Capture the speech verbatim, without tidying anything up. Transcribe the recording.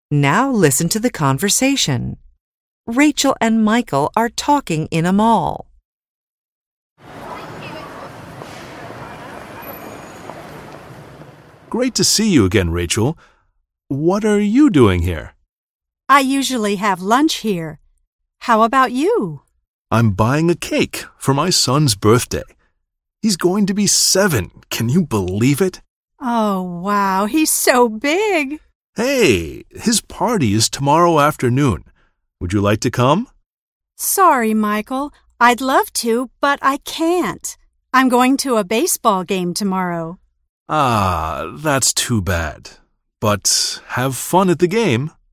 Now listen to the conversation. Rachel and Michael are talking in a mall. Great to see you again, Rachel. What are you doing here? I usually have lunch here. How about you? I'm buying a cake for my son's birthday. He's going to be seven. Can you believe it? Oh, wow, he's so big. Hey, his party is tomorrow afternoon. Would you like to come? Sorry, Michael. I'd love to, but I can't. I'm going to a baseball game tomorrow. Ah, that's too bad. But have fun at the game.